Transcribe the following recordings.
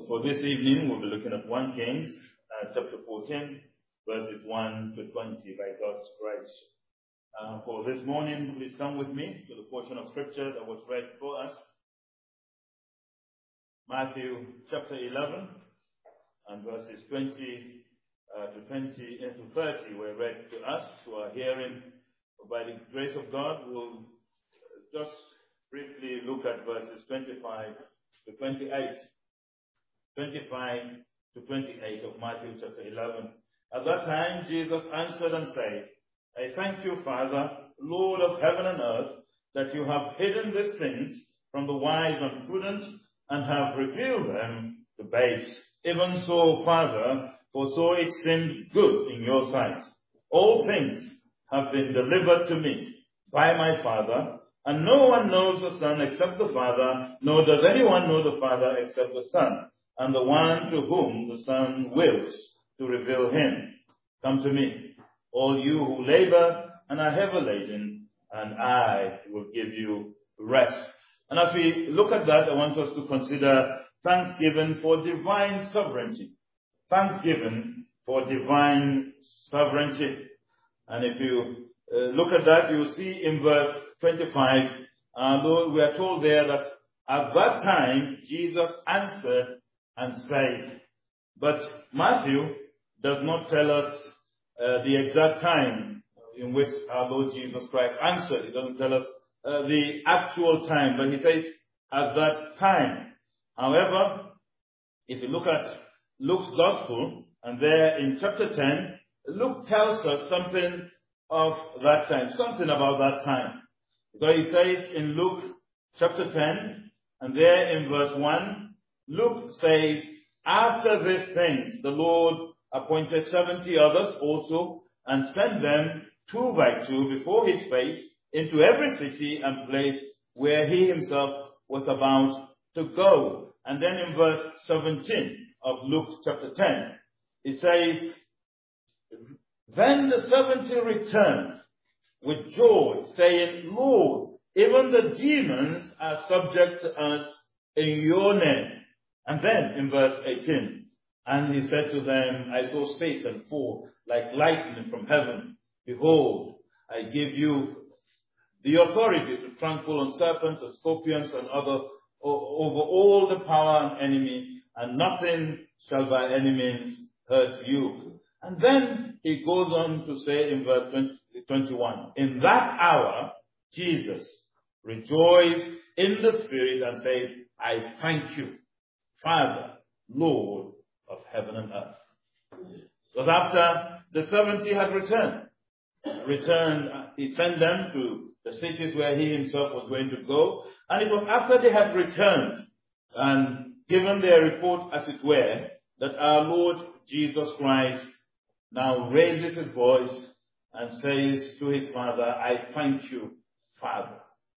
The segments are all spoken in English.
For this evening, we'll be looking at 1 Kings, chapter 14, verses 1 to 20, by God's grace. For this morning, please come with me to the portion of scripture that was read for us. Matthew chapter 11, and verses 20 to 30 were read to us, to our hearing. By the grace of God, we'll just briefly look at verses 25 to 28. 25 to 28 of Matthew chapter 11. At that time, Jesus answered and said, I thank you, Father, Lord of heaven and earth, that you have hidden these things from the wise and prudent and have revealed them to babes. Even so, Father, for so it seemed good in your sight. All things have been delivered to me by my Father, and no one knows the Son except the Father, nor does anyone know the Father except the Son, and the one to whom the Son wills to reveal him. Come to me, all you who labor and are heavy laden, and I will give you rest. And as we look at that, I want us to consider thanksgiving for divine sovereignty. Thanksgiving for divine sovereignty. And if you look at that, you will see in verse 25, though we are told there that at that time Jesus answered and said. But Matthew does not tell us the exact time in which our Lord Jesus Christ answered. He doesn't tell us the actual time, but he says at that time. However, if you look at Luke's Gospel, and there in chapter 10, Luke tells us something of that time, something about that time. Because he says in Luke chapter 10, and there in verse 1, Luke says, after these things, the Lord appointed 70 others also, and sent them 2 by 2 before his face into every city and place where he himself was about to go. And then in verse 17 of Luke chapter 10, it says, then the 70 returned with joy, saying, Lord, even the demons are subject to us in your name. And then in verse 18, and he said to them, I saw Satan fall like lightning from heaven. Behold, I give you the authority to trample on serpents and scorpions and over all the power and enemy, and nothing shall by any means hurt you. And then he goes on to say in verse 21, in that hour, Jesus rejoiced in the Spirit and said, I thank you, Father, Lord of heaven and earth. It was after the 70 had returned, he sent them to the cities where he himself was going to go. And it was after they had returned and given their report, as it were, that our Lord Jesus Christ now raises his voice and says to his Father, I thank you, Father.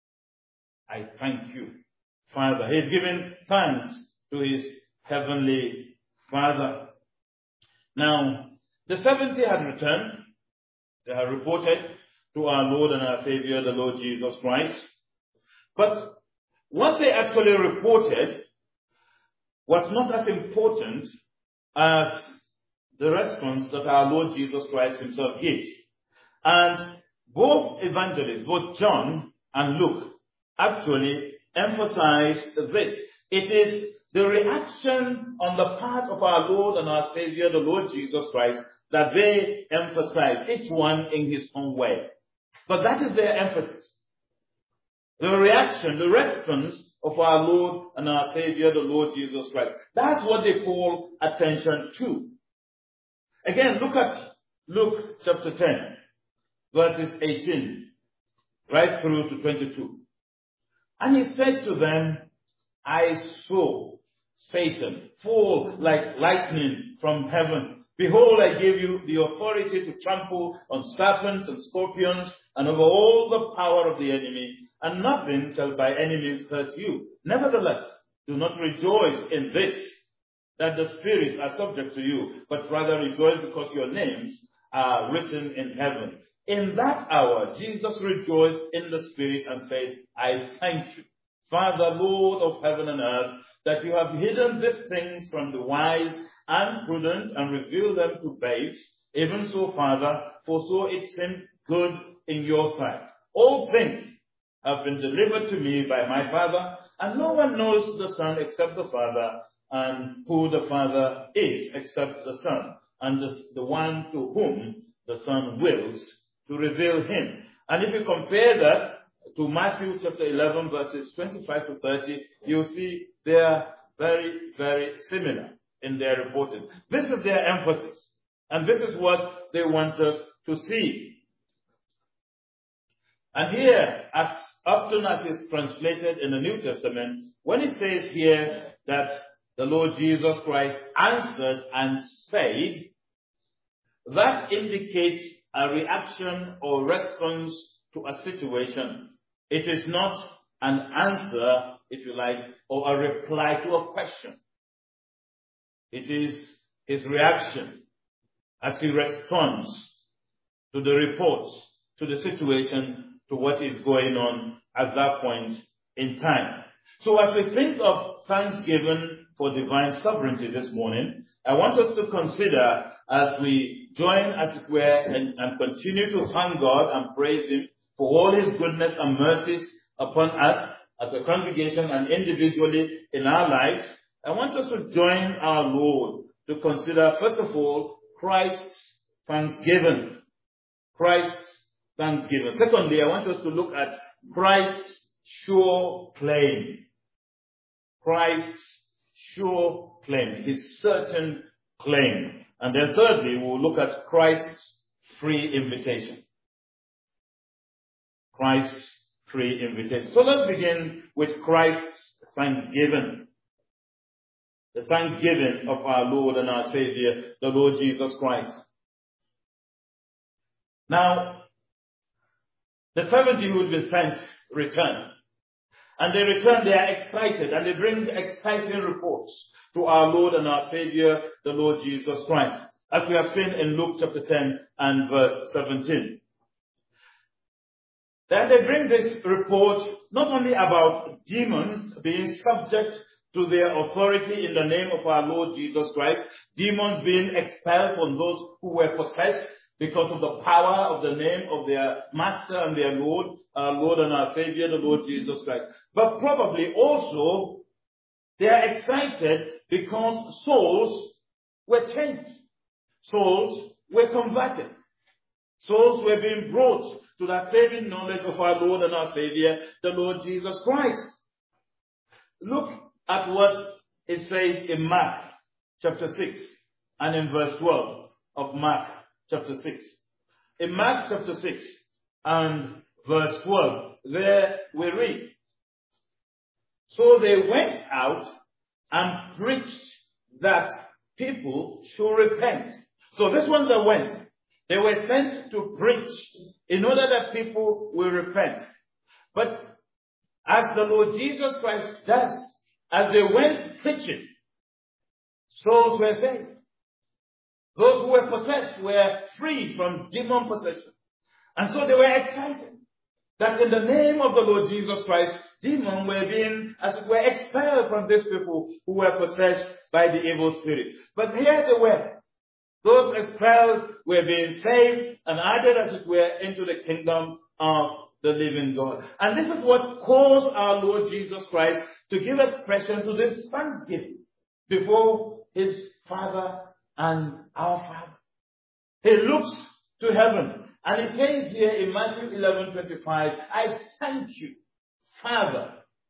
I thank you, Father. He's giving thanks to his heavenly Father. Now, the 70 had returned. They had reported to our Lord and our Savior, the Lord Jesus Christ. But what they actually reported was not as important as the response that our Lord Jesus Christ himself gives. And both evangelists, both John and Luke, actually emphasize this. It is the reaction on the part of our Lord and our Savior, the Lord Jesus Christ, that they emphasize, each one in his own way. But that is their emphasis. The reaction, the response of our Lord and our Savior, the Lord Jesus Christ. That's what they call attention to. Again, look at Luke chapter 10, verses 18, right through to 22. And he said to them, I saw Satan fall like lightning from heaven. Behold, I give you the authority to trample on serpents and scorpions and over all the power of the enemy, and nothing shall by any means hurt you. Nevertheless, do not rejoice in this, that the spirits are subject to you, but rather rejoice because your names are written in heaven. In that hour, Jesus rejoiced in the Spirit and said, I thank you, Father, Lord of heaven and earth, that you have hidden these things from the wise and prudent and revealed them to babes. Even so, Father, for so it seemed good in your sight. All things have been delivered to me by my Father, and no one knows the Son except the Father, and who the Father is except the Son, and the one to whom the Son wills to reveal him. And if you compare that to Matthew chapter 11, verses 25 to 30, you'll see they are very, very similar in their reporting. This is their emphasis, and this is what they want us to see. And here, as often as is translated in the New Testament, when it says here that the Lord Jesus Christ answered and said, that indicates a reaction or response to a situation. It is not an answer, if you like, or a reply to a question. It is his reaction as he responds to the reports, to the situation, to what is going on at that point in time. So as we think of thanksgiving for divine sovereignty this morning, I want us to consider, as we join, as it were, and continue to thank God and praise him for all his goodness and mercies upon us as a congregation and individually in our lives, I want us to join our Lord to consider, first of all, Christ's thanksgiving. Christ's thanksgiving. Secondly, I want us to look at Christ's sure claim. Christ's sure claim, his certain claim. And then thirdly, we'll look at Christ's free invitation. Christ's free invitation. So let's begin with Christ's thanksgiving. The thanksgiving of our Lord and our Savior, the Lord Jesus Christ. Now, the 70 who had been sent return. And they return, they are excited, and they bring exciting reports to our Lord and our Savior, the Lord Jesus Christ, as we have seen in Luke chapter 10 and verse 17. Then they bring this report not only about demons being subject to their authority in the name of our Lord Jesus Christ, demons being expelled from those who were possessed because of the power of the name of their Master and their Lord, our Lord and our Savior, the Lord Jesus Christ. But probably also they are excited because souls were changed. Souls were converted. Souls were being brought to that saving knowledge of our Lord and our Savior, the Lord Jesus Christ. Look at what it says in Mark chapter 6 and in verse 12 of Mark chapter 6. In Mark chapter 6 and verse 12, there we read, so they went out and preached that people should repent. So this one that went, they were sent to preach in order that people will repent. But as the Lord Jesus Christ does, as they went preaching, souls were saved. Those who were possessed were freed from demon possession. And so they were excited that in the name of the Lord Jesus Christ, demons were being, as it were, expelled from these people who were possessed by the evil spirit. But here they were. Those expelled were being saved and added, as it were, into the kingdom of the living God. And this is what caused our Lord Jesus Christ to give expression to this thanksgiving before his Father and our Father. He looks to heaven and he says here in Matthew 11:25, I thank you, Father,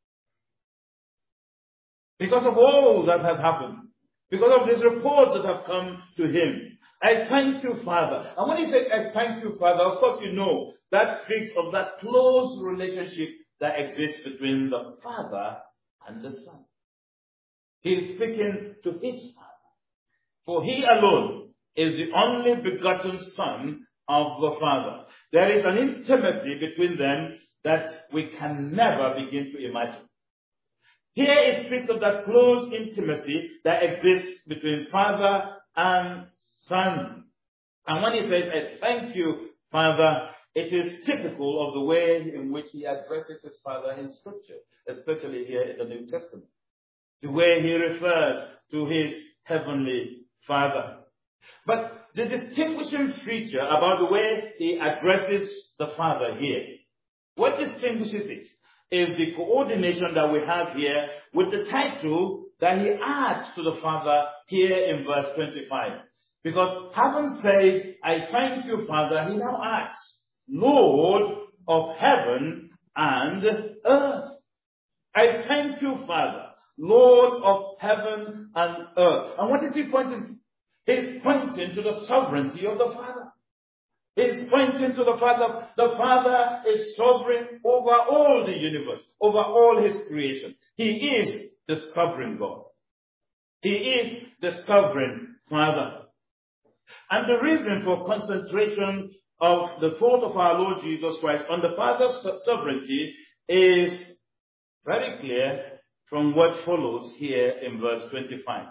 because of all that has happened, because of these reports that have come to him. I thank you, Father. And when he says, I thank you, Father, of course you know that speaks of that close relationship that exists between the Father and the Son. He is speaking to his Father. For he alone is the only begotten Son of the Father. There is an intimacy between them that we can never begin to imagine. Here it speaks of that close intimacy that exists between Father and Son. And when he says, I thank you, Father, it is typical of the way in which he addresses his Father in Scripture, especially here in the New Testament. The way he refers to his heavenly Father. But the distinguishing feature about the way he addresses the Father here, what distinguishes it is the coordination that we have here with the title that he adds to the Father here in verse 25. Because having said, I thank you, Father, he now adds, Lord of heaven and earth. I thank you, Father, Lord of heaven and earth. And what is he pointing to? He's pointing to the sovereignty of the Father. He's pointing to the Father. The Father is sovereign over all the universe, over all his creation. He is the sovereign God. He is the sovereign Father. And the reason for concentration of the thought of our Lord Jesus Christ on the Father's sovereignty is very clear from what follows here in verse 25.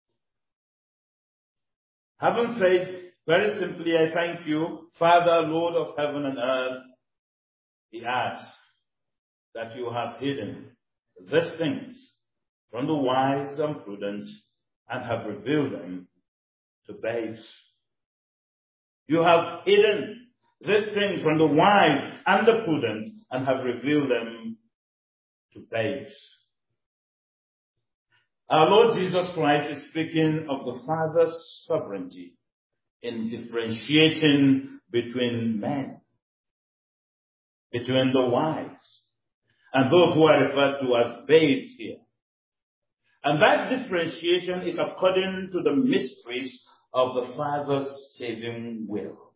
Having said, very simply, I thank you, Father, Lord of heaven and earth, he adds that you have hidden these things from the wise and prudent and have revealed them to babes. You have hidden these things from the wise and the prudent and have revealed them to babes. Our Lord Jesus Christ is speaking of the Father's sovereignty in differentiating between men, between the wise and those who are referred to as babes here. And that differentiation is according to the mysteries of the Father's saving will.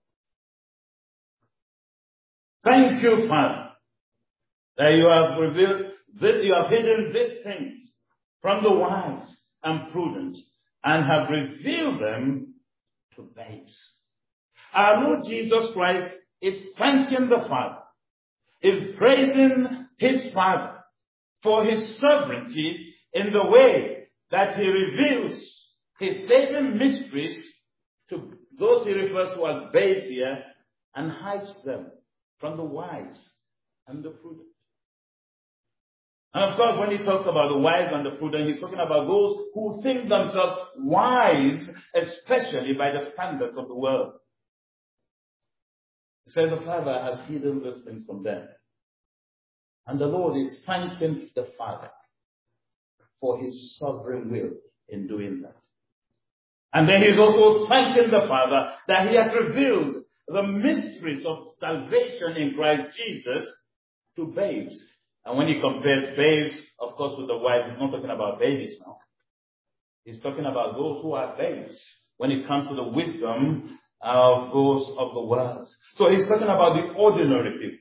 Thank you, Father, that you have revealed this, you have hidden these things from the wise and prudent and have revealed them to babes. Our Lord Jesus Christ is thanking the Father, is praising his Father for his sovereignty in the way that he reveals his saving mysteries to those he refers to as babes here and hides them from the wise and the prudent. And of course, when he talks about the wise and the prudent, he's talking about those who think themselves wise, especially by the standards of the world. He says the Father has hidden these things from them. And the Lord is thanking the Father for his sovereign will in doing that. And then he's also thanking the Father that he has revealed the mysteries of salvation in Christ Jesus to babes. And when he compares babes, of course, with the wise, he's not talking about babies now. He's talking about those who are babes when it comes to the wisdom of those of the world. So he's talking about the ordinary people.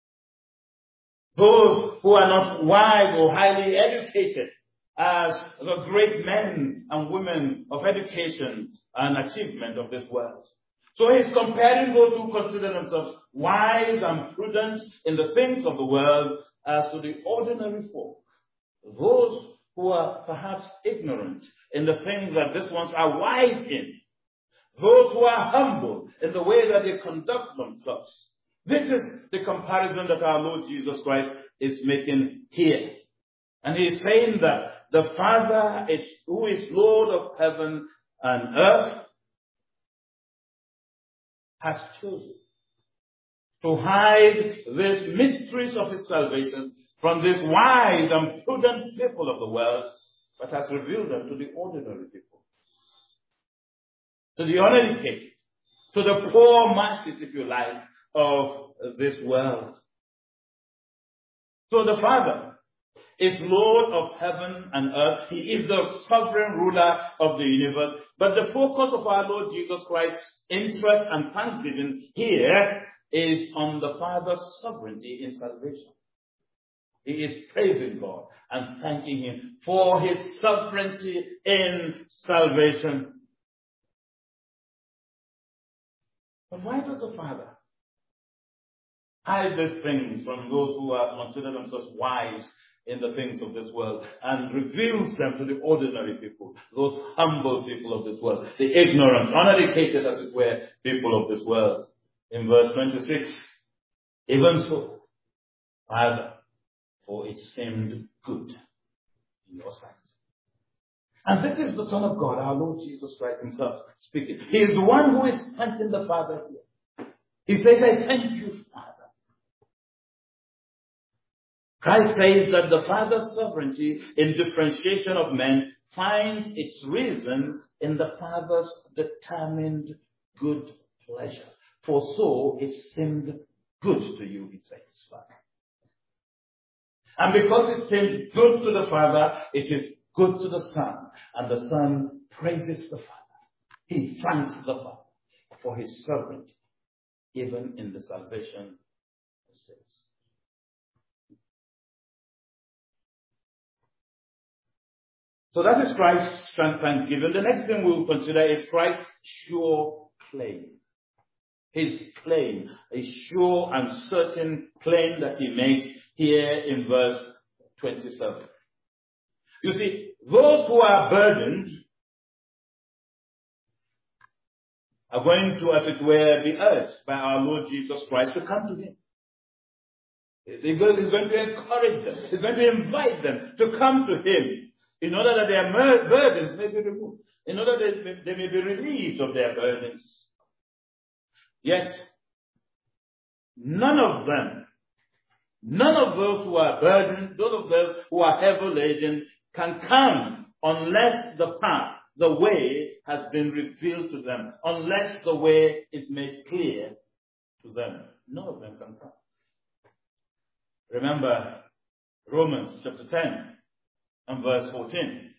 Those who are not wise or highly educated as the great men and women of education and achievement of this world. So he's comparing those who consider themselves wise and prudent in the things of the world as to the ordinary folk. Those who are perhaps ignorant in the things that these ones are wise in. Those who are humble in the way that they conduct themselves. This is the comparison that our Lord Jesus Christ is making here. And he is saying that the Father who is Lord of heaven and earth has chosen to hide these mysteries of his salvation from these wise and prudent people of the world, but has revealed them to the ordinary people, to the uneducated, to the poor masses, if you like, of this world. So the Father is Lord of heaven and earth. He is the sovereign ruler of the universe. But the focus of our Lord Jesus Christ's interest and thanksgiving here is on the Father's sovereignty in salvation. He is praising God and thanking him for his sovereignty in salvation. But why does the Father hide these things from those who are considered themselves wise in the things of this world and reveals them to the ordinary people, those humble people of this world, the ignorant, uneducated, as it were, people of this world? In verse 26, Even so, Father, for it seemed good in your sight. And this is the Son of God, our Lord Jesus Christ himself speaking. He is the one who is thanking the Father here. He says, I thank you, Father. Christ says that the Father's sovereignty in differentiation of men finds its reason in the Father's determined good pleasure. For so it seemed good to you, it says, Father. And because it seemed good to the Father, it is good to the Son. And the Son praises the Father. He thanks the Father for his sovereignty, even in the salvation of sinners. So that is Christ's thanksgiving. The next thing we will consider is Christ's sure claim. His claim, a sure and certain claim that he makes here in verse 27. You see, those who are burdened are going to, as it were, be urged by our Lord Jesus Christ to come to him. He's going to encourage them. He's going to invite them to come to him in order that their burdens may be removed, in order that they may be relieved of their burdens. Yet, none of those who are burdened, none of those who are heavy laden can come unless the path, the way has been revealed to them, unless the way is made clear to them. None of them can come. Remember Romans chapter 10 and verse 14.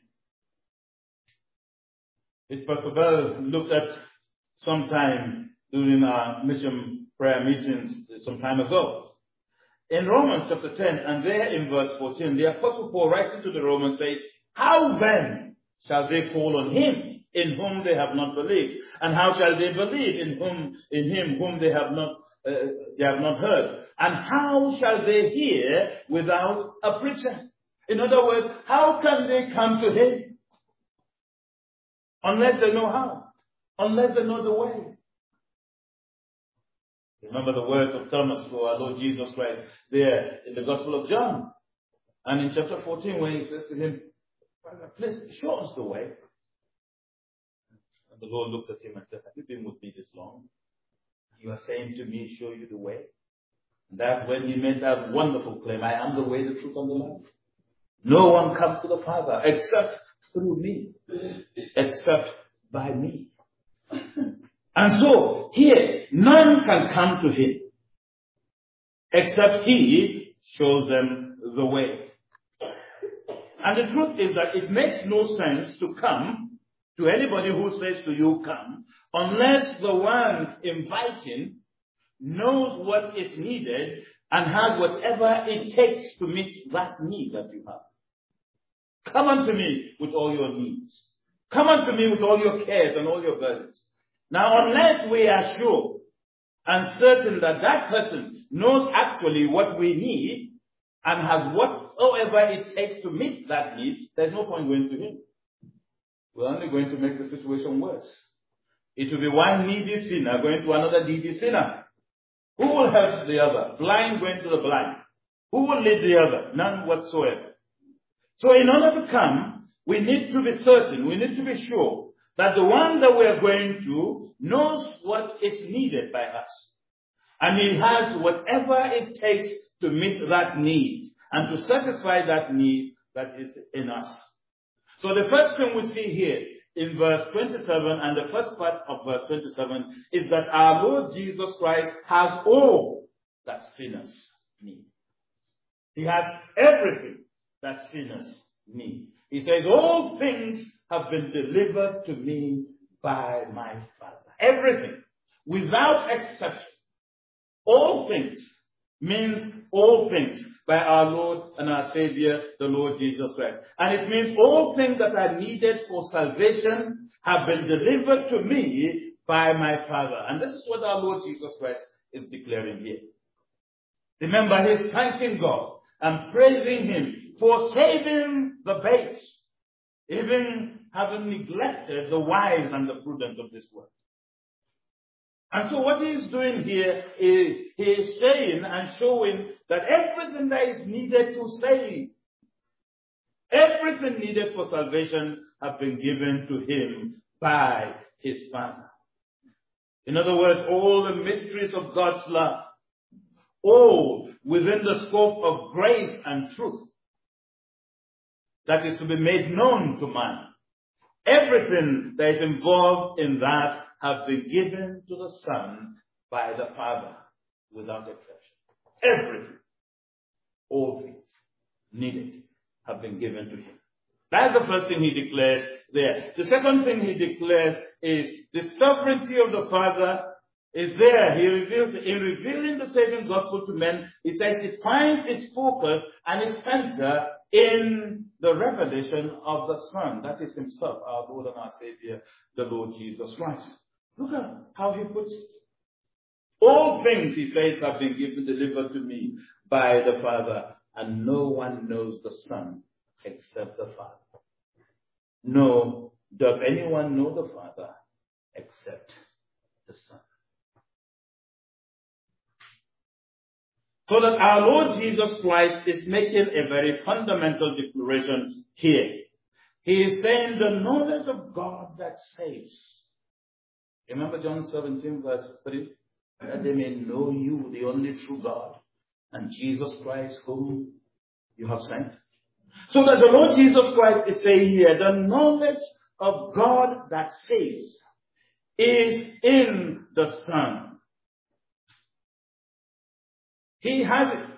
Which Pastor Bell looked at sometime during our mission prayer meetings some time ago. In Romans chapter 10 and there in verse 14, the Apostle Paul writing to the Romans says, how then shall they call on him in whom they have not believed? And how shall they believe in him whom they have not heard? And how shall they hear without a preacher? In other words, how can they come to him unless they know how? Unless they know the way. Remember the words of Thomas to our Lord Jesus Christ there in the Gospel of John. And in chapter 14 when he says to him, please show us the way. And the Lord looks at him and says, have you been with me this long? You are saying to me, show you the way? And that's when he made that wonderful claim, I am the way, the truth, and the life. No one comes to the Father except through me, except by me. And so, here, none can come to him except he shows them the way. And the truth is that it makes no sense to come to anybody who says to you, come, unless the one inviting knows what is needed and has whatever it takes to meet that need that you have. Come unto me with all your needs. Come unto me with all your cares and all your burdens. Now, unless we are sure and certain that that person knows actually what we need and has whatsoever it takes to meet that need, there's no point going to him. We're only going to make the situation worse. It will be one needy sinner going to another needy sinner. Who will help the other? Blind going to the blind. Who will lead the other? None whatsoever. So in order to come, we need to be certain, we need to be sure that the one that we are going to knows what is needed by us. And he has whatever it takes to meet that need and to satisfy that need that is in us. So the first thing we see here in verse 27 and the first part of verse 27 is that our Lord Jesus Christ has all that sinners need. He has everything that sinners need. He says, all things have been delivered to me by my Father. Everything, without exception. All things means all things by our Lord and our Savior, the Lord Jesus Christ. And it means all things that are needed for salvation have been delivered to me by my Father. And this is what our Lord Jesus Christ is declaring here. Remember, he's thanking God and praising him for saving the babes, even having neglected the wise and the prudent of this world. And so what he is doing here is he is saying and showing that everything that is needed to save, everything needed for salvation have been given to him by his Father. In other words, all the mysteries of God's love, all within the scope of grace and truth that is to be made known to man. Everything that is involved in that have been given to the Son by the Father without exception. Everything, all things needed have been given to him. That's the first thing he declares there. The second thing he declares is the sovereignty of the Father is there. He reveals, in revealing the saving gospel to men, he says it finds its focus and its center in the revelation of the Son. That is himself, our Lord and our Savior, the Lord Jesus Christ. Look at how he puts it. All things, he says, have been delivered to me by the Father, and no one knows the Son except the Father. No, does anyone know the Father except the Son? So that our Lord Jesus Christ is making a very fundamental declaration here. He is saying the knowledge of God that saves. Remember John 17 verse 3? That they may know you, the only true God, and Jesus Christ whom you have sent. So that the Lord Jesus Christ is saying here, the knowledge of God that saves is in the Son. He has it.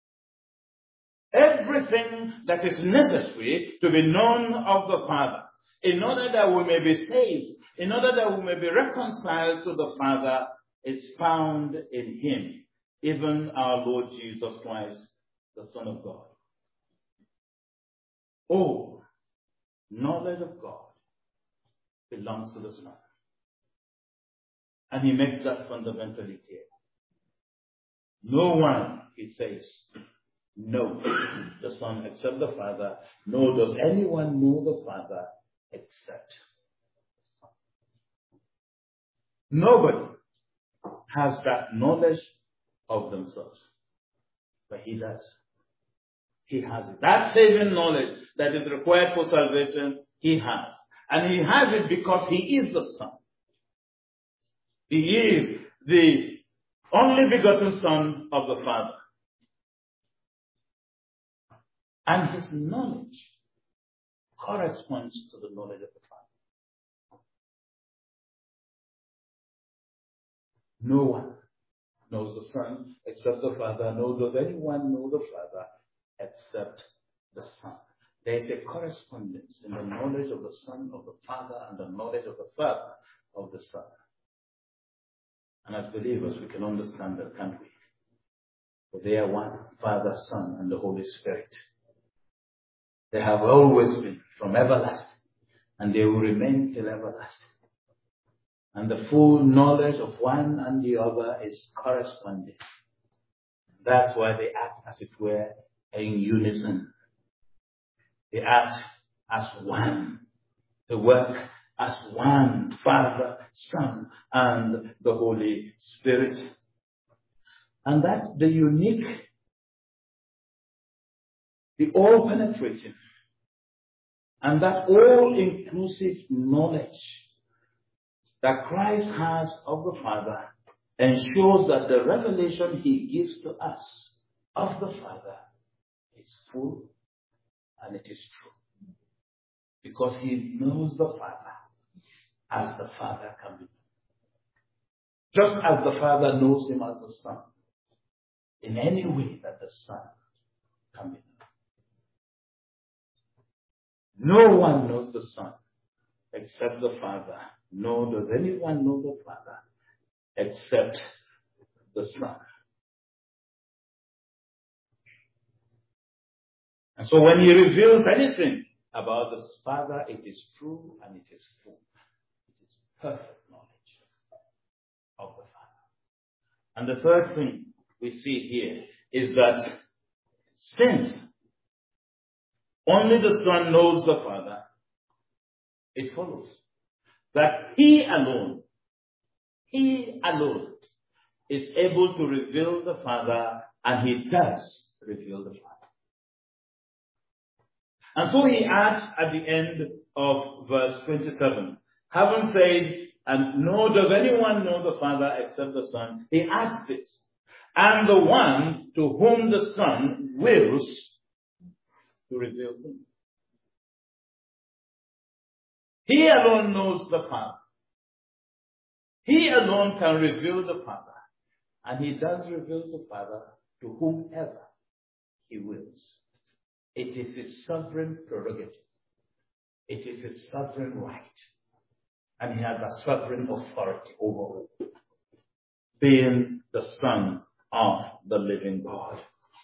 Everything that is necessary to be known of the Father, in order that we may be saved, in order that we may be reconciled to the Father, is found in him, even our Lord Jesus Christ, the Son of God. All knowledge of God belongs to the Son. And he makes that fundamentally clear. No one, he says, knows the Son except the Father, nor does anyone know the Father except the Son. Nobody has that knowledge of themselves, but he does. He has it. That saving knowledge that is required for salvation, he has. And he has it because he is the Son. He is the only begotten Son of the Father. And his knowledge corresponds to the knowledge of the Father. No one knows the Son except the Father, nor does anyone know the Father except the Son. There is a correspondence in the knowledge of the Son of the Father and the knowledge of the Father of the Son. And as believers, we can understand that, can't we? For they are one, Father, Son, and the Holy Spirit. They have always been from everlasting, and they will remain till everlasting. And the full knowledge of one and the other is corresponding. That's why they act as if we're in unison. They act as one. They work as one, Father, Son, and the Holy Spirit. And that's the unique, the all-penetrating, and that all-inclusive knowledge that Christ has of the Father ensures that the revelation he gives to us of the Father is full and it is true. Because he knows the Father as the Father can be known. Just as the Father knows him as the Son, in any way that the Son can be known. No one knows the Son except the Father, nor does anyone know the Father except the Son. And so when he reveals anything about the Father, it is true and it is full. It is perfect knowledge of the Father. And the third thing we see here is that since only the Son knows the Father, it follows that he alone He alone is able to reveal the Father, and he does reveal the Father. And so he adds at the end of verse 27, having said, and nor does anyone know the Father except the Son, he adds this, and the one to whom the Son wills to reveal him. He alone knows the Father. He alone can reveal the Father. And he does reveal the Father to whomever he wills. It is his sovereign prerogative. It is his sovereign right. And he has a sovereign authority over all, being the Son of the living God.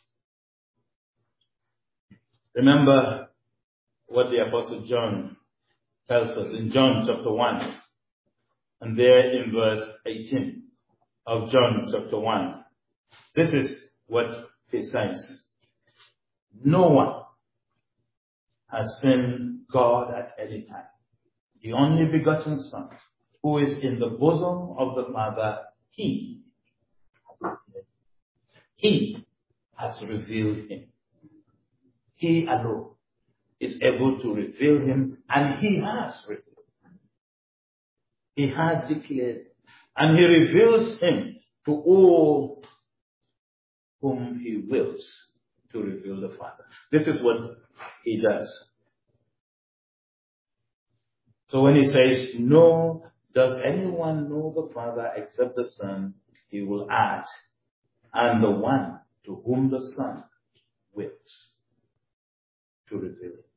Remember what the Apostle John tells us in John chapter 1, and there in verse 18 of John chapter 1. This is what he says. No one has seen God at any time. The only begotten Son, who is in the bosom of the Father, he has revealed him. He alone is able to reveal him, and he has revealed him. He has declared, and he reveals him to all whom he wills to reveal the Father. This is what he does. So when he says, no, does anyone know the Father except the Son, he will add, and the one to whom the Son wills to reveal it.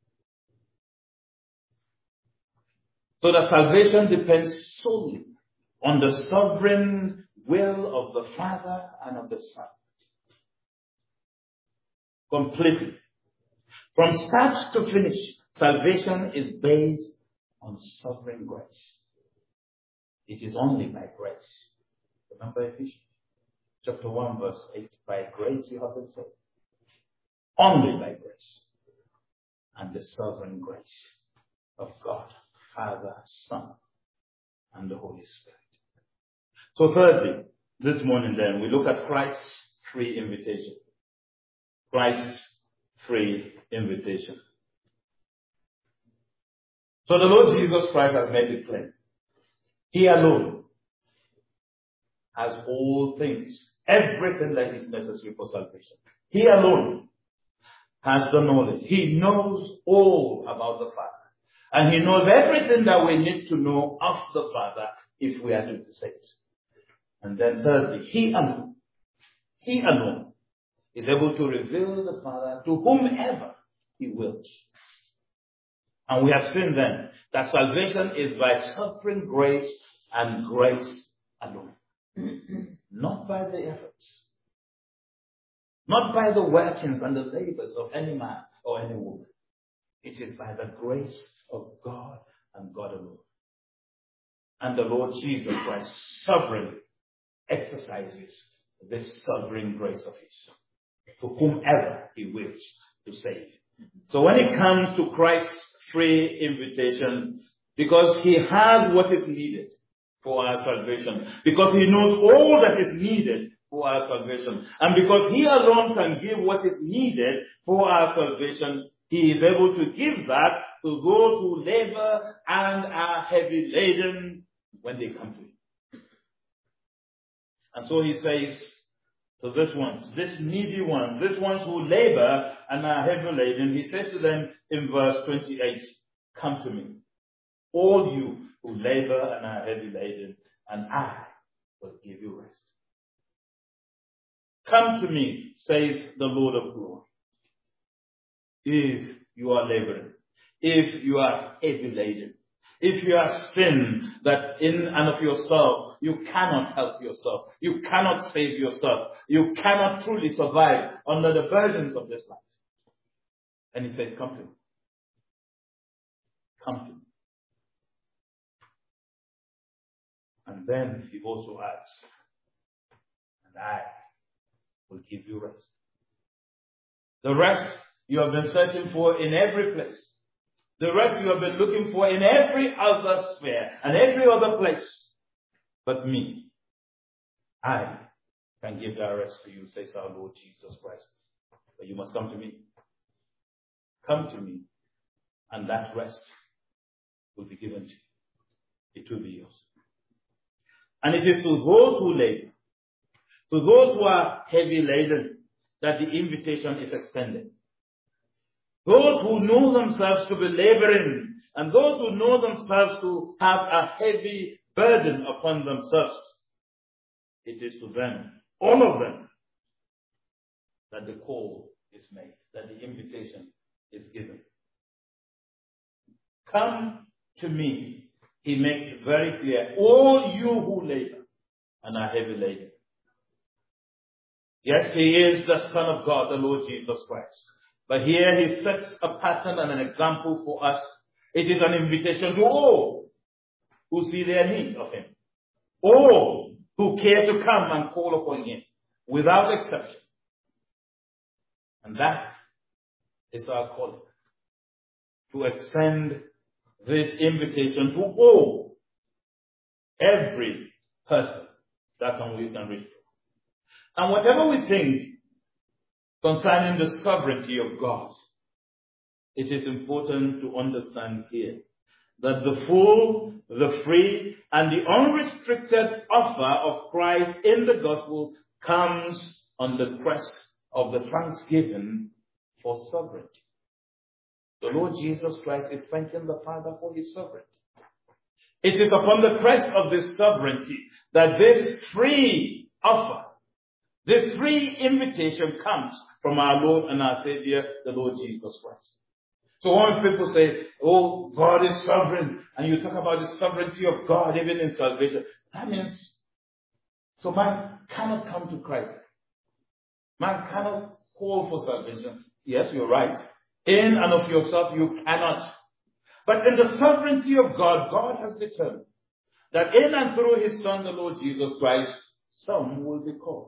So that salvation depends solely on the sovereign will of the Father and of the Son. Completely. From start to finish, salvation is based on sovereign grace. It is only by grace. Remember Ephesians chapter 1 verse 8. By grace you have been saved. Only by grace. And the sovereign grace of God, Father, Son, and the Holy Spirit. So thirdly, this morning then, we look at Christ's free invitation. Christ's free invitation. So the Lord Jesus Christ has made it plain. He alone has all things, everything that is necessary for salvation. He alone has the knowledge. He knows all about the Father. And he knows everything that we need to know of the Father if we are to be saved. And then thirdly, he alone is able to reveal the Father to whomever he wills. And we have seen then that salvation is by sovereign grace and grace alone. Not by the efforts. Not by the workings and the labors of any man or any woman. It is by the grace of God and God alone. And the Lord Jesus Christ sovereignly exercises this sovereign grace of his to whomever he wills to save. So when it comes to Christ's free invitation, because he has what is needed for our salvation, because he knows all that is needed for our salvation, and because he alone can give what is needed for our salvation, he is able to give that to those who labor and are heavy laden when they come to him. And so he says to these ones, these needy ones, these ones who labor and are heavy laden, he says to them in verse 28, come to me, all you who labor and are heavy laden, and I will give you rest. Come to me, says the Lord of glory. If you are laboring, if you are heavy laden, if you have sinned that in and of yourself, you cannot help yourself, you cannot save yourself, you cannot truly survive under the burdens of this life. And he says, come to me. Come to me. And then he also adds, and I will give you rest. The rest you have been searching for in every place. The rest you have been looking for in every other sphere and every other place. but me. I can give that rest to you, says our Lord Jesus Christ. But you must come to me. Come to me, and that rest will be given to you. It will be yours. And it is to those who labor, to those who are heavy laden, that the invitation is extended. Those who know themselves to be laboring, and those who know themselves to have a heavy burden upon themselves, it is to them, all of them, that the call is made, that the invitation is given. Come to me, he makes it very clear, all you who labor and are heavy laden. Yes, he is the Son of God, the Lord Jesus Christ. But here he sets a pattern and an example for us. It is an invitation to all who see their need of him. All who care to come and call upon him, without exception. And that is our calling. To extend this invitation to all, every person that we can reach. And whatever we think concerning the sovereignty of God, it is important to understand here that the full, the free, and the unrestricted offer of Christ in the gospel comes on the crest of the thanksgiving for sovereignty. The Lord Jesus Christ is thanking the Father for his sovereignty. It is upon the crest of this sovereignty that this free offer, this free invitation comes from our Lord and our Savior, the Lord Jesus Christ. So when people say, oh, God is sovereign, and you talk about the sovereignty of God even in salvation, that means, so man cannot come to Christ. Man cannot call for salvation. Yes, you're right. In and of yourself, you cannot. But in the sovereignty of God, God has determined that in and through his Son, the Lord Jesus Christ, some will be called.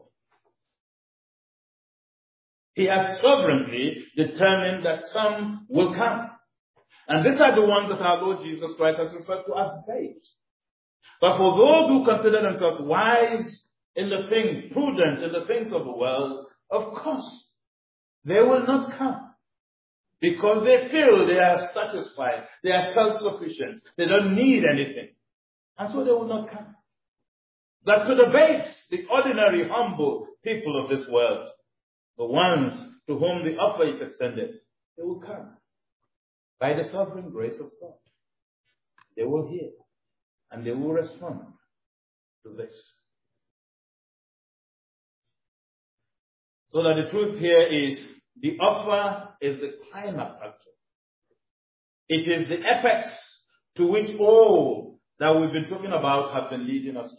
He has sovereignly determined that some will come. And these are the ones that our Lord Jesus Christ has referred to as babes. But for those who consider themselves wise in the things, prudent in the things of the world, of course, they will not come. Because they feel they are satisfied, they are self-sufficient, they don't need anything. And so they will not come. But to the babes, the ordinary, humble people of this world, the ones to whom the offer is extended, they will come. By the sovereign grace of God. They will hear and they will respond to this. So that the truth here is, the offer is the climax factor. It is the apex to which all that we've been talking about have been leading us to.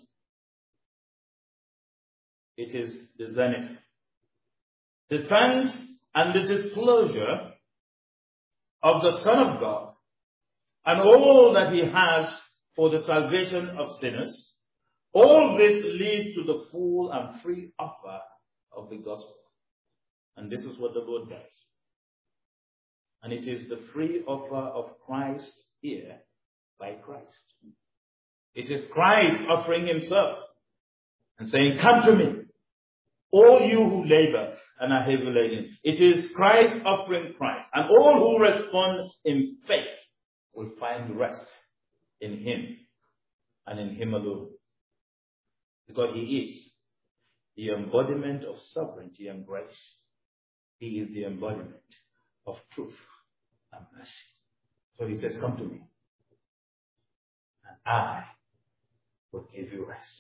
It is the zenith. The thanks and the disclosure of the Son of God and all that he has for the salvation of sinners, all this leads to the full and free offer of the gospel. And this is what the Lord does. And it is the free offer of Christ here by Christ. It is Christ offering himself and saying, come to me, all you who labor and are heavy laden. It is Christ offering Christ. And all who respond in faith will find rest in him and in him alone. Because he is the embodiment of sovereignty and grace. He is the embodiment of truth and mercy. So he says, come to me, and I will give you rest.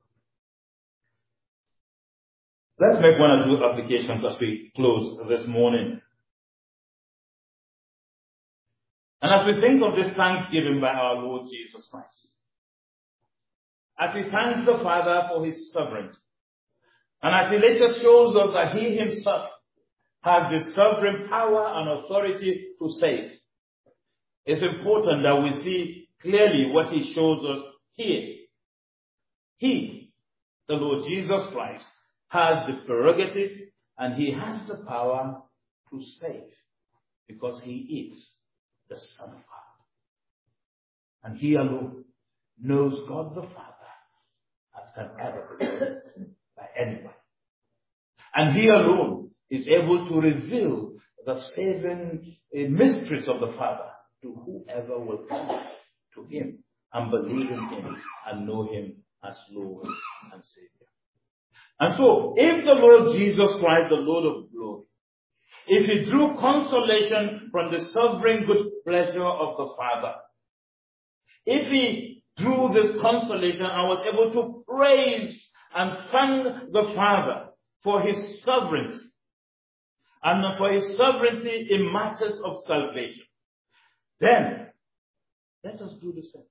Let's make one or two applications as we close this morning. And as we think of this thanksgiving by our Lord Jesus Christ, as he thanks the Father for his sovereignty, and as he later shows us that he himself has the sovereign power and authority to save, it's important that we see clearly what he shows us here. He, the Lord Jesus Christ, has the prerogative and he has the power to save because he is the Son of God. And he alone knows God the Father that can ever be done by anyone. And He alone is able to reveal the saving mysteries of the Father to whoever will come to Him and believe in Him and know Him as Lord and Savior. And so, if the Lord Jesus Christ, the Lord of glory, if He drew consolation from the sovereign good pleasure of the Father, if He drew this consolation and was able to praise and thank the Father for His sovereignty, and for His sovereignty in matters of salvation, then let us do the same.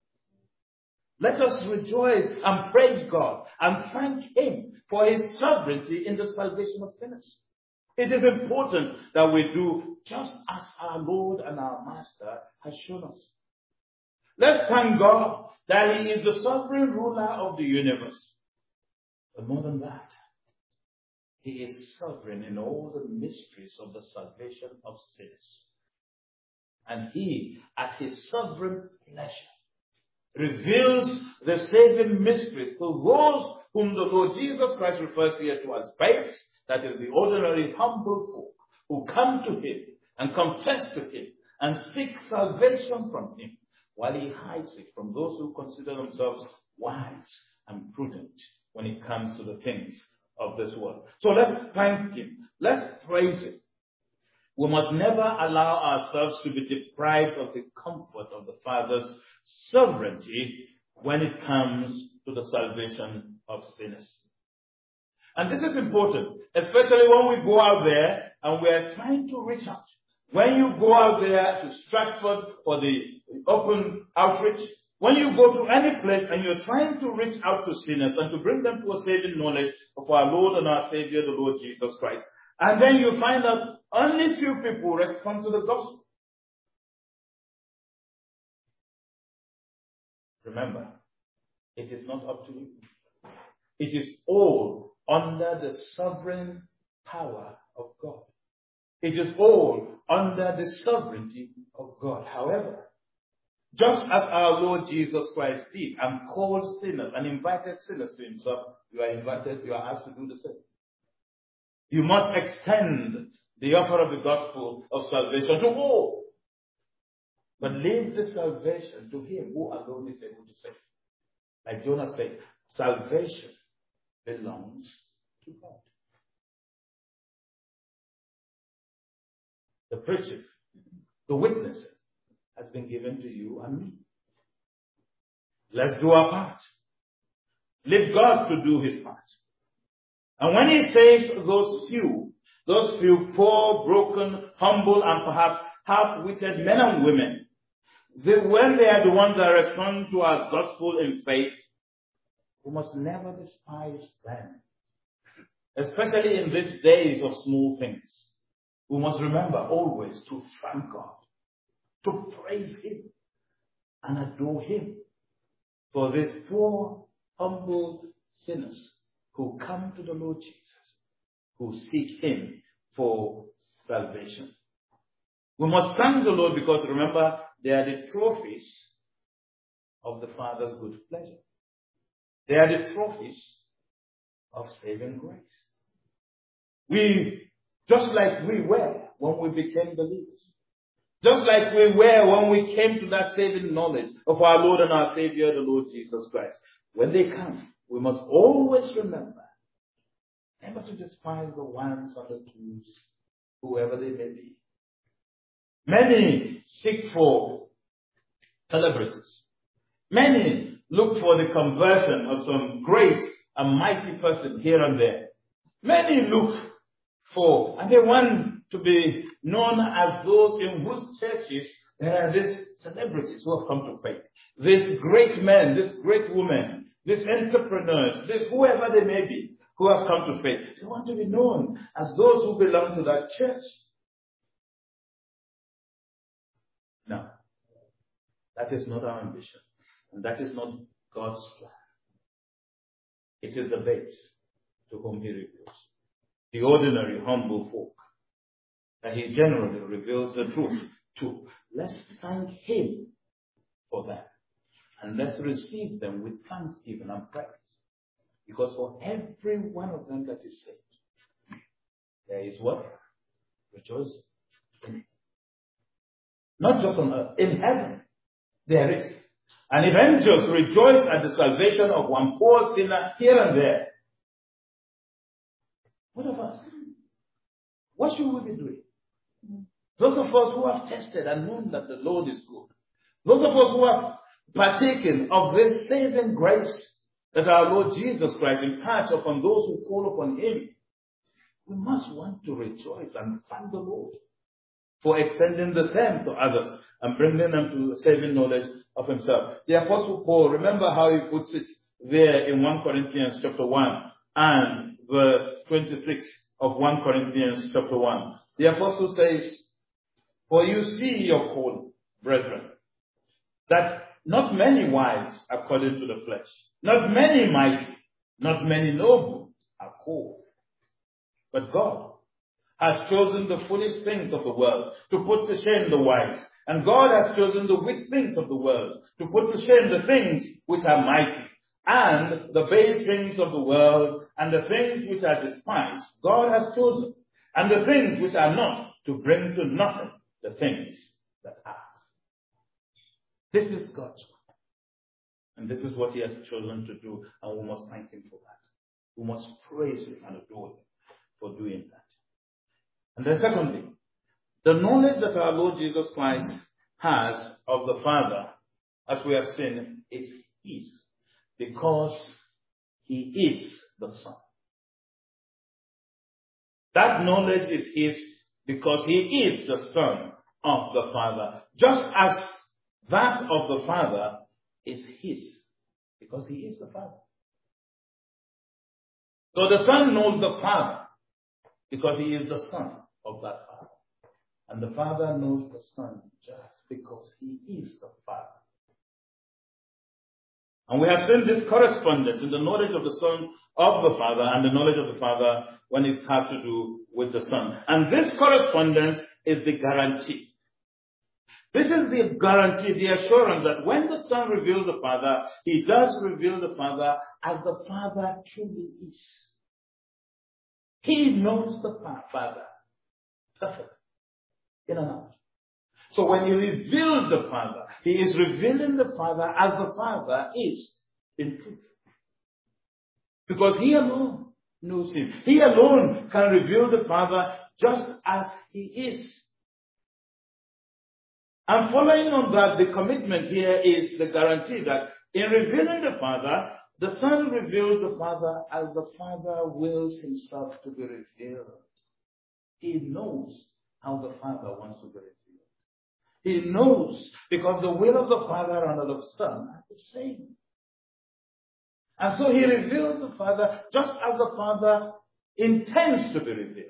Let us rejoice and praise God and thank Him for His sovereignty in the salvation of sinners. It is important that we do just as our Lord and our Master has shown us. Let's thank God that He is the sovereign ruler of the universe. But more than that, He is sovereign in all the mysteries of the salvation of sinners. And He, at His sovereign pleasure, reveals the saving mysteries to those whom the Lord Jesus Christ refers here to as babes, that is, the ordinary humble folk who come to Him and confess to Him and seek salvation from Him, while He hides it from those who consider themselves wise and prudent when it comes to the things of this world. So let's thank Him. Let's praise Him. We must never allow ourselves to be deprived of the comfort of the Father's sovereignty when it comes to the salvation of sinners. And this is important, especially when we go out there and we are trying to reach out. When you go out there to Stratford for the open outreach, when you go to any place and you're trying to reach out to sinners and to bring them to a saving knowledge of our Lord and our Savior, the Lord Jesus Christ, and then you find out only few people respond to the gospel. Remember, it is not up to you. It is all under the sovereign power of God. It is all under the sovereignty of God. However, just as our Lord Jesus Christ did and called sinners and invited sinners to Himself, you are asked to do the same. You must extend the offer of the gospel of salvation to all. But leave the salvation to Him who alone is able to save. Like Jonah said, salvation belongs to God. The preaching, the witnessing has been given to you and me. Let's do our part. Leave God to do His part. And when He saves those few poor, broken, humble, and perhaps half-witted men and women, when they are the ones that respond to our gospel in faith, we must never despise them. Especially in these days of small things. We must remember always to thank God, to praise Him, and adore Him for these poor, humble sinners who come to the Lord Jesus, who seek Him for salvation. We must thank the Lord because, remember, they are the trophies of the Father's good pleasure. They are the trophies of saving grace. Just like we were when we became believers. Just like we were when we came to that saving knowledge of our Lord and our Savior, the Lord Jesus Christ. When they come, we must always remember never to despise the ones and the twos, whoever they may be. Many seek for celebrities. Many look for the conversion of some great and mighty person here and there. Many look for, and they want to be known as those in whose churches there are these celebrities who have come to faith. These great men, these great women, these entrepreneurs, these whoever they may be, who have come to faith. They want to be known as those who belong to that church. No, that is not our ambition. And that is not God's plan. It is the babes to whom He reveals. The ordinary, humble folk that He generally reveals the truth to. Let's thank Him for that. And let's receive them with thanksgiving and praise. Because for every one of them that is saved, there is what? Rejoicing. Not just on earth, in heaven, there is. And if angels rejoice at the salvation of one poor sinner here and there, what of us? What should we be doing? Those of us who have tested and known that the Lord is good, those of us who have partaken of this saving grace that our Lord Jesus Christ imparts upon those who call upon Him, we must want to rejoice and thank the Lord for extending the same to others and bringing them to the saving knowledge of Himself. The Apostle Paul, remember how he puts it there in 1 Corinthians chapter 1 and verse 26 of 1 Corinthians chapter 1. The Apostle says, "For you see your call, brethren, that not many wise according to the flesh, not many mighty, not many noble are called. But God has chosen the foolish things of the world to put to shame the wise. And God has chosen the weak things of the world to put to shame the things which are mighty. And the base things of the world and the things which are despised, God has chosen. And the things which are not, to bring to nothing the things that are." This is God's will. And this is what He has chosen to do. And we must thank Him for that. We must praise Him and adore Him for doing that. And then secondly, the knowledge that our Lord Jesus Christ has of the Father, as we have seen, is His, because He is the Son. That knowledge is His because He is the Son of the Father, just as that of the Father is His, because He is the Father. So the Son knows the Father because He is the Son of that Father. And the Father knows the Son just because He is the Father. And we have seen this correspondence in the knowledge of the Son of the Father and the knowledge of the Father when it has to do with the Son. And this correspondence is the guarantee. This is the guarantee, the assurance that when the Son reveals the Father, He does reveal the Father as the Father truly is. He knows the Father perfectly, in and out. So when He reveals the Father, He is revealing the Father as the Father is in truth. Because He alone knows Him. He alone can reveal the Father just as He is. And following on that, the commitment here is the guarantee that in revealing the Father, the Son reveals the Father as the Father wills Himself to be revealed. He knows how the Father wants to be revealed. He knows because the will of the Father and of the Son are the same. And so He reveals the Father just as the Father intends to be revealed.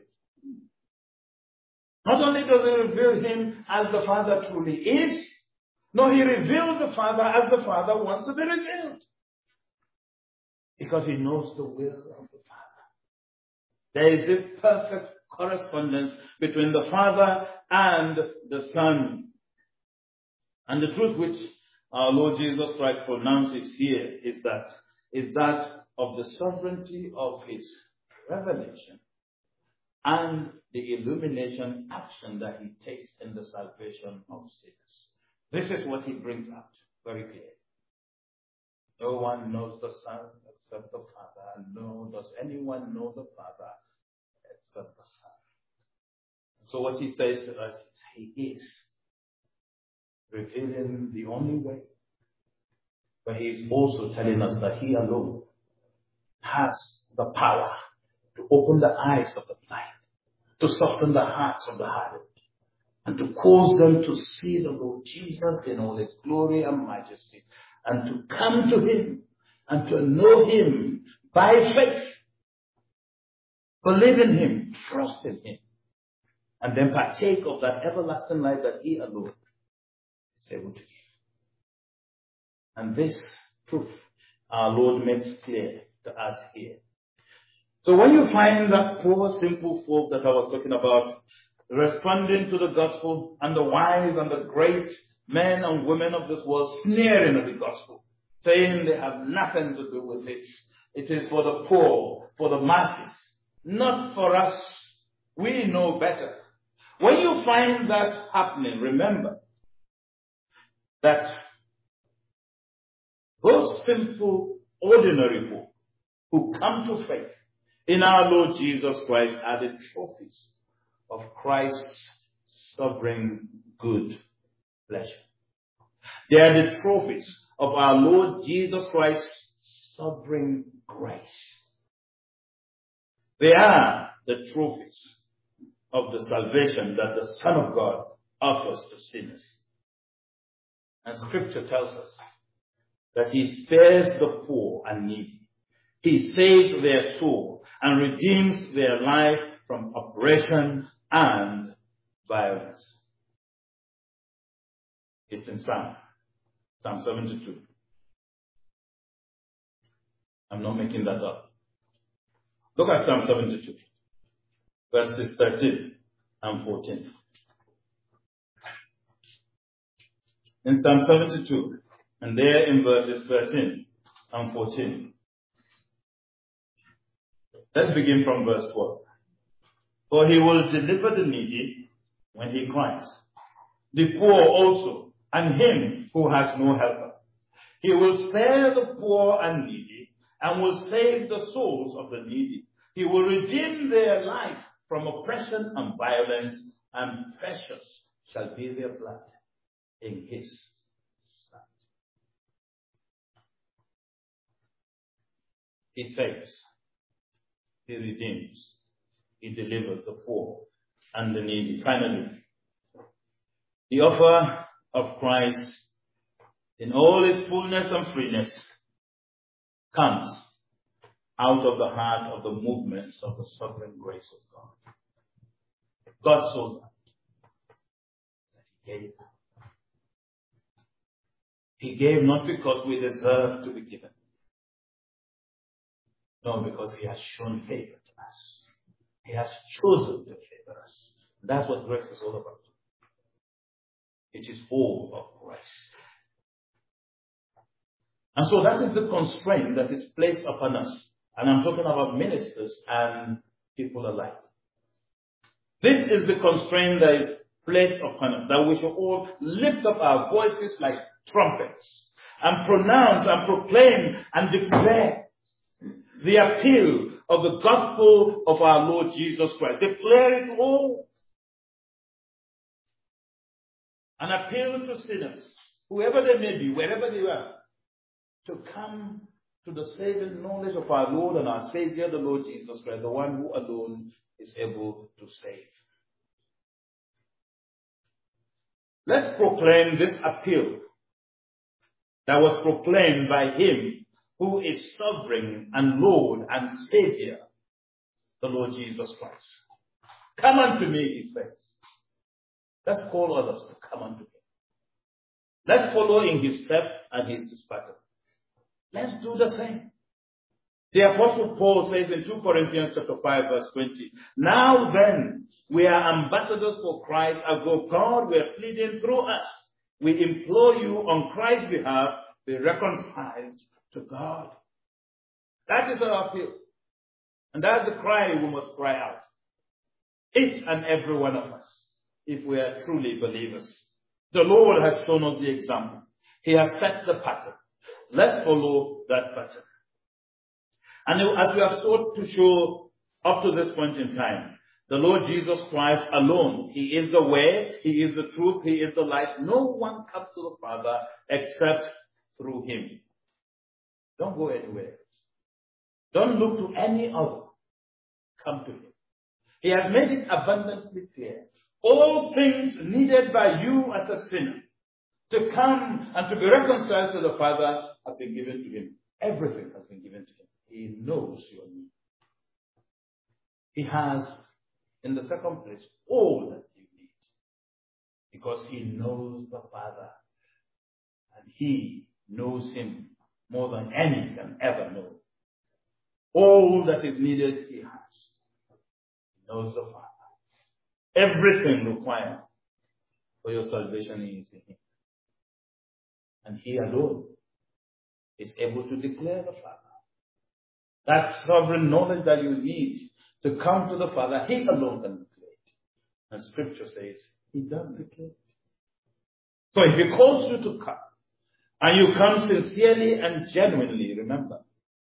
Not only does He reveal Him as the Father truly is, no, He reveals the Father as the Father wants to be revealed. Because He knows the will of the Father. There is this perfect correspondence between the Father and the Son. And the truth which our Lord Jesus Christ pronounces here is that of the sovereignty of His revelation and the illumination action that He takes in the salvation of sinners. This is what He brings out very clearly. No one knows the Son except the Father, and nor does anyone know the Father except the Son. So what He says to us is He is revealing the only way. But He is also telling us that He alone has the power to open the eyes of the blind, to soften the hearts of the hardened, and to cause them to see the Lord Jesus in all His glory and majesty, and to come to Him and to know Him by faith, believe in Him, trust in Him, and then partake of that everlasting life that He alone is able to give. And this truth our Lord makes clear to us here. So when you find that poor, simple folk that I was talking about responding to the gospel, and the wise and the great men and women of this world sneering at the gospel, saying they have nothing to do with it, It is for the poor, for the masses, not for us. We know better. When you find that happening, remember that those simple, ordinary folk who come to faith in our Lord Jesus Christ are the trophies of Christ's sovereign good pleasure. They are the trophies of our Lord Jesus Christ's sovereign grace. They are the trophies of the salvation that the Son of God offers to sinners. And Scripture tells us that He spares the poor and needy. He saves their soul and redeems their life from oppression and violence. It's in Psalm 72. I'm not making that up. Look at Psalm 72, verses 13 and 14. In Psalm 72, and there in verses 13 and 14. Let's begin from verse 12. For He will deliver the needy when he cries, the poor also, and him who has no helper. He will spare the poor and needy, and will save the souls of the needy. He will redeem their life from oppression and violence, and precious shall be their blood in His sight. He saves, He redeems, He delivers the poor and the needy. Finally, the offer of Christ in all His fullness and freeness comes out of the heart of the movements of the sovereign grace of God. God so loved that He gave. He gave not because we deserve to be given. No, because He has shown favor to us. He has chosen to favor us. That's what grace is all about. It is all of grace. And so that is the constraint that is placed upon us. And I'm talking about ministers and people alike. This is the constraint that is placed upon us, that we should all lift up our voices like trumpets and pronounce and proclaim and declare the appeal of the gospel of our Lord Jesus Christ. Declare it all. An appeal to sinners, whoever they may be, wherever they are, to come to the saving knowledge of our Lord and our Savior, the Lord Jesus Christ, the one who alone is able to save. Let's proclaim this appeal that was proclaimed by Him who is sovereign and Lord and Savior, the Lord Jesus Christ. Come unto me, He says. Let's call others to come unto Him. Let's follow in His step and His pattern. Let's do the same. The Apostle Paul says in 2 Corinthians chapter 5 verse 20, now then, we are ambassadors for Christ, as though God were pleading through us. We implore you on Christ's behalf, be reconciled to God. That is our appeal. And that's the cry we must cry out. Each and every one of us, if we are truly believers. The Lord has shown us the example. He has set the pattern. Let's follow that pattern. And as we have sought to show up to this point in time, the Lord Jesus Christ alone, He is the way, He is the truth, He is the light. No one comes to the Father except through Him. Don't go anywhere. Don't look to any other. Come to Him. He has made it abundantly clear. All things needed by you as a sinner to come and to be reconciled to the Father have been given to Him. Everything has been given to Him. He knows your need. He has, in the second place, all that you need. Because He knows the Father. And He knows Him more than any can ever know. All that is needed, He has. He knows the Father. Everything required for your salvation is in Him. And He alone is able to declare the Father That sovereign knowledge that you need to come to the Father, He alone can declare it. And Scripture says He does declare it. So if He calls you to come, and you come sincerely and genuinely, remember,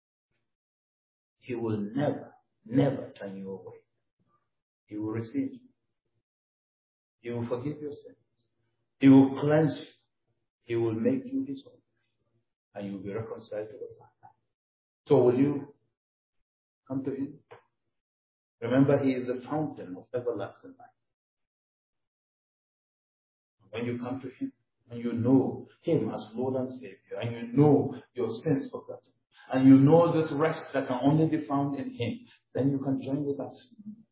He will never, never turn you away. He will receive you. He will forgive your sins. He will cleanse you. He will make you His own. And you will be reconciled to the Father. So will you come to Him? Remember, He is the fountain of everlasting life. When you come to Him, and you know Him as Lord and Savior, and you know your sins forgotten, and you know this rest that can only be found in Him, then you can join with us.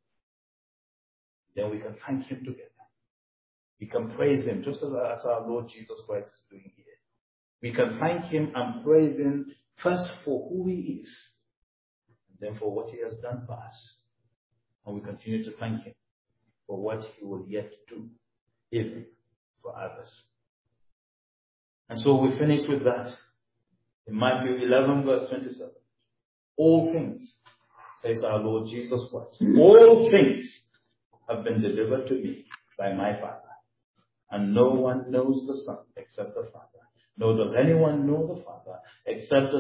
Then we can thank Him together. We can praise Him just as our Lord Jesus Christ is doing here. We can thank Him and praise Him first for who He is, and then for what He has done for us. And we continue to thank Him for what He will yet do, even for others. And so we finish with that. In Matthew 11 verse 27. All things, says our Lord Jesus Christ, all things have been delivered to me by my Father. And no one knows the Son except the Father. Nor does anyone know the Father except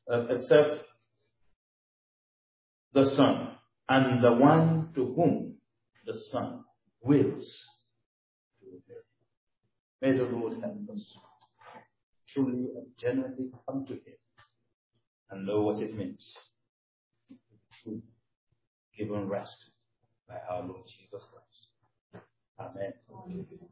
the Son, and the one to whom the Son wills to reveal. May the Lord help us truly and genuinely come to Him and know what it means to be truly given rest by our Lord Jesus Christ. Amen.